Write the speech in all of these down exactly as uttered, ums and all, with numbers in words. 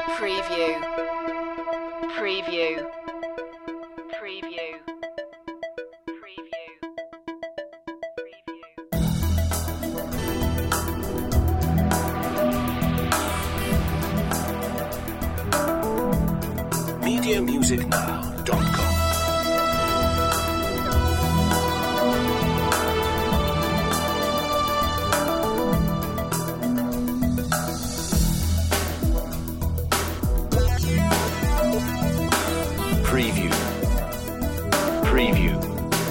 Preview. Preview. Preview. Preview. Preview. media music now dot com Preview. Preview.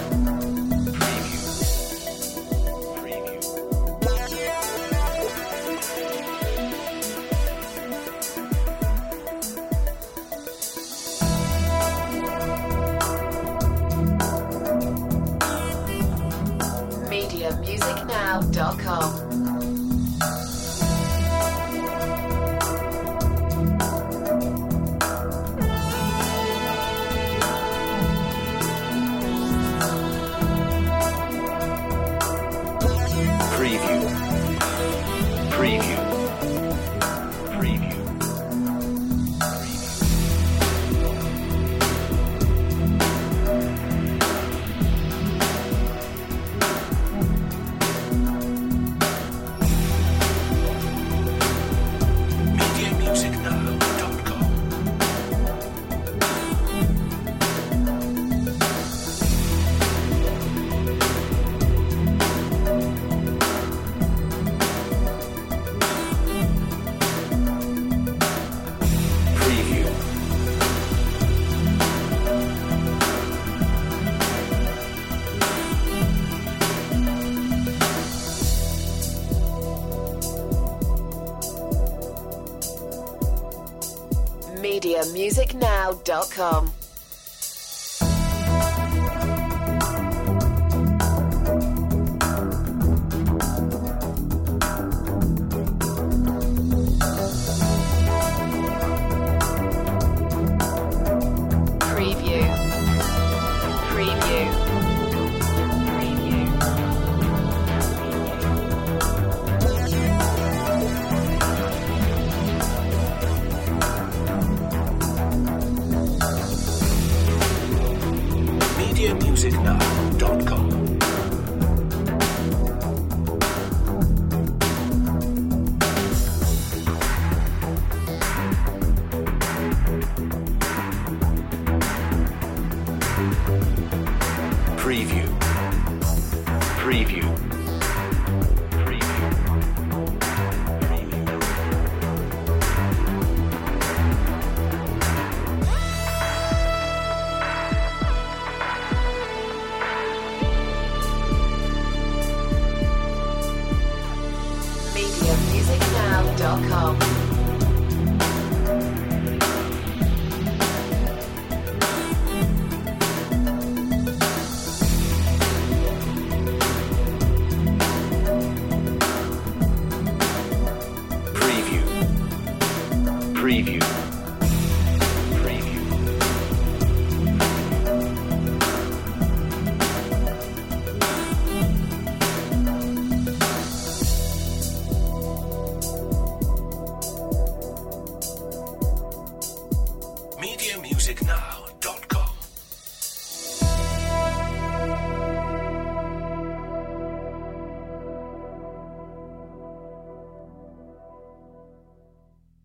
Preview. Preview. media music now dot com Preview. Preview. Preview. media music now dot com Preview. media music now dot com Preview. Preview. Preview. media music now dot com Preview. Preview. Preview. Preview. media music now dot com Preview. Preview. Preview. media music now